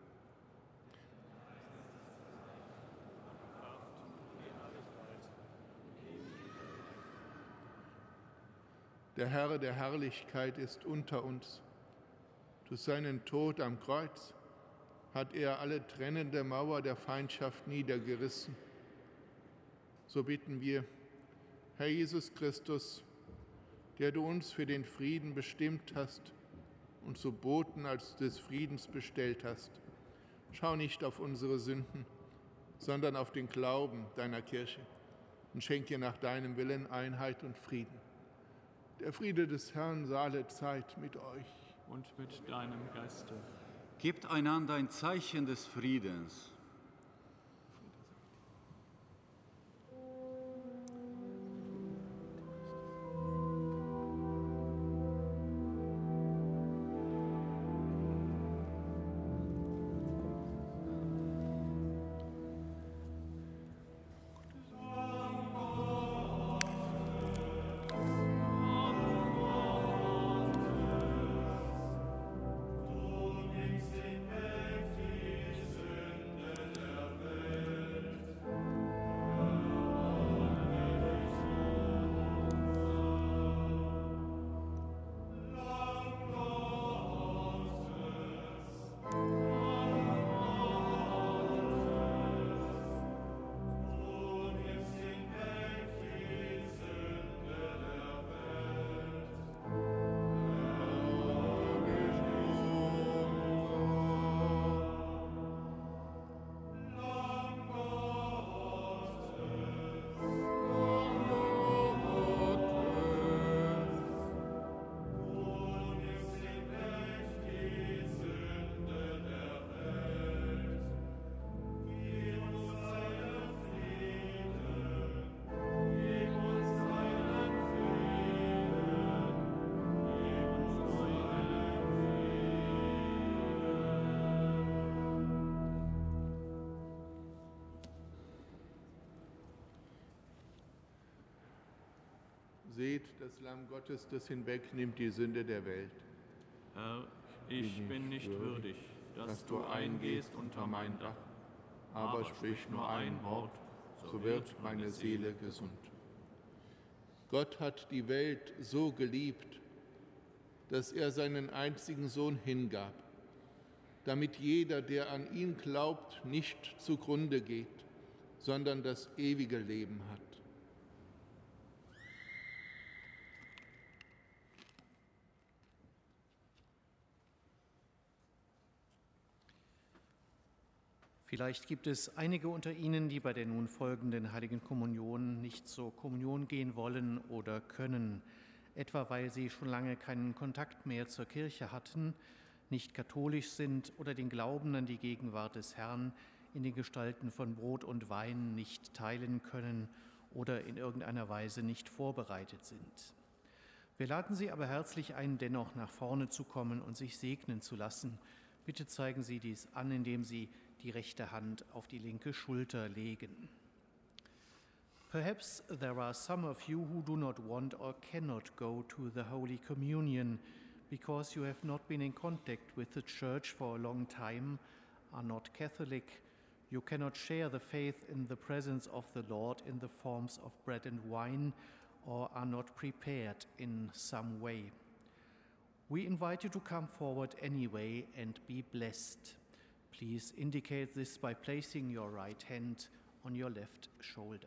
[SPEAKER 1] Der Herr der Herrlichkeit ist unter uns. Durch seinen Tod am Kreuz hat er alle trennende Mauer der Feindschaft niedergerissen. So bitten wir, Herr Jesus Christus, der du uns für den Frieden bestimmt hast und zu Boten als des Friedens bestellt hast, schau nicht auf unsere Sünden, sondern auf den Glauben deiner Kirche und schenke nach deinem Willen Einheit und Frieden. Der Friede des Herrn sei alle Zeit mit euch.
[SPEAKER 2] Und mit deinem Geiste.
[SPEAKER 7] Gebt einander ein Zeichen des Friedens.
[SPEAKER 4] Du nimmst hinweg die Sünde
[SPEAKER 1] Seht das Lamm Gottes, das hinwegnimmt die Sünde der Welt.
[SPEAKER 2] Herr, ich bin nicht würdig, dass du eingehst unter mein Dach, aber sprich nur ein Wort, so wird meine Seele gesund.
[SPEAKER 1] Gott hat die Welt so geliebt, dass er seinen einzigen Sohn hingab, damit jeder, der an ihn glaubt, nicht zugrunde geht, sondern das ewige Leben hat.
[SPEAKER 8] Vielleicht gibt es einige unter Ihnen, die bei der nun folgenden Heiligen Kommunion nicht zur Kommunion gehen wollen oder können, etwa weil sie schon lange keinen Kontakt mehr zur Kirche hatten, nicht katholisch sind oder den Glauben an die Gegenwart des Herrn in den Gestalten von Brot und Wein nicht teilen können oder in irgendeiner Weise nicht vorbereitet sind. Wir laden Sie aber herzlich ein, dennoch nach vorne zu kommen und sich segnen zu lassen. Bitte zeigen Sie dies an, indem Sie die rechte Hand auf die linke Schulter legen. Perhaps there are some of you who do not want or cannot go to the Holy Communion because you have not been in contact with the Church for a long time, are not Catholic, you cannot share the faith in the presence of the Lord in the forms of bread and wine, or are not prepared in some way. We invite you to come forward anyway and be blessed. Please indicate this by placing your right hand on your left shoulder.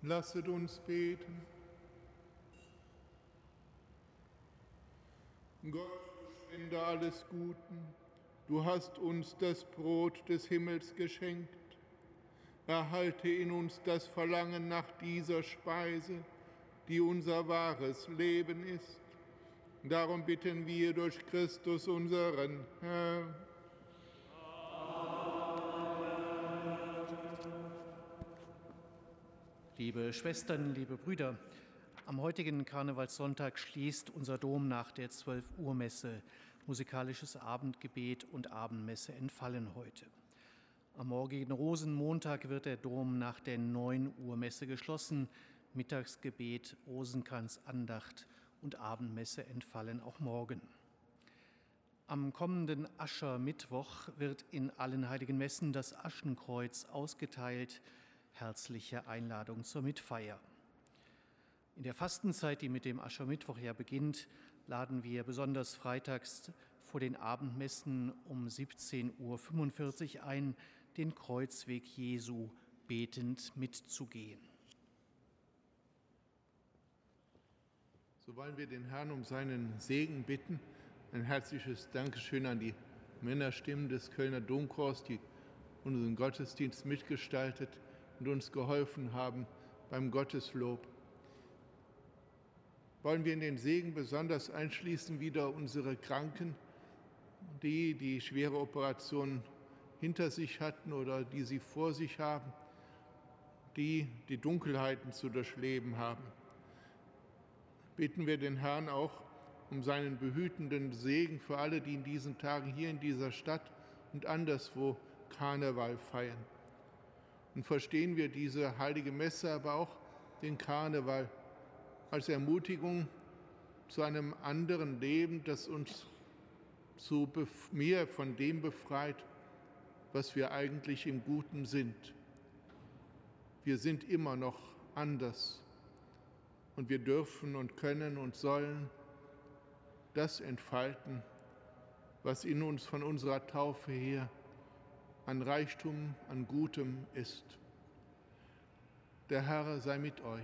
[SPEAKER 1] Lasset uns beten. Gott, Spender alles Guten, du hast uns das Brot des Himmels geschenkt. Erhalte in uns das Verlangen nach dieser Speise, die unser wahres Leben ist. Darum bitten wir durch Christus unseren Herrn.
[SPEAKER 8] Liebe Schwestern, liebe Brüder, am heutigen Karnevalssonntag schließt unser Dom nach der zwölf Uhr Messe. Musikalisches Abendgebet und Abendmesse entfallen heute. Am morgigen Rosenmontag wird der Dom nach der neun Uhr Messe geschlossen. Mittagsgebet, Rosenkranzandacht und Abendmesse entfallen auch morgen. Am kommenden Aschermittwoch wird in allen heiligen Messen das Aschenkreuz ausgeteilt. Herzliche Einladung zur Mitfeier. In der Fastenzeit, die mit dem Aschermittwoch ja beginnt, laden wir besonders freitags vor den Abendmessen um siebzehn Uhr fünfundvierzig ein, den Kreuzweg Jesu betend mitzugehen.
[SPEAKER 1] So wollen wir den Herrn um seinen Segen bitten. Ein herzliches Dankeschön an die Männerstimmen des Kölner Domchors, die unseren Gottesdienst mitgestaltet und uns geholfen haben beim Gotteslob. Wollen wir in den Segen besonders einschließen wieder unsere Kranken, die die schwere Operationen hinter sich hatten oder die sie vor sich haben, die die Dunkelheiten zu durchleben haben. Bitten wir den Herrn auch um seinen behütenden Segen für alle, die in diesen Tagen hier in dieser Stadt und anderswo Karneval feiern. Und verstehen wir diese heilige Messe, aber auch den Karneval als Ermutigung zu einem anderen Leben, das uns zu mehr von dem befreit, was wir eigentlich im Guten sind. Wir sind immer noch anders und wir dürfen und können und sollen das entfalten, was in uns von unserer Taufe her an Reichtum, an Gutem ist. Der Herr sei mit euch.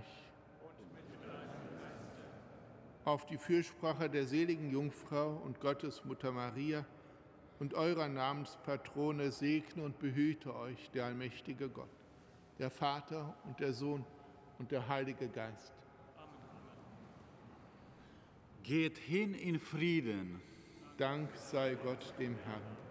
[SPEAKER 1] Auf die Fürsprache der seligen Jungfrau und Gottesmutter Maria und eurer Namenspatrone segne und behüte euch der allmächtige Gott, der Vater und der Sohn und der Heilige Geist.
[SPEAKER 7] Geht hin in Frieden.
[SPEAKER 1] Dank sei Gott dem Herrn.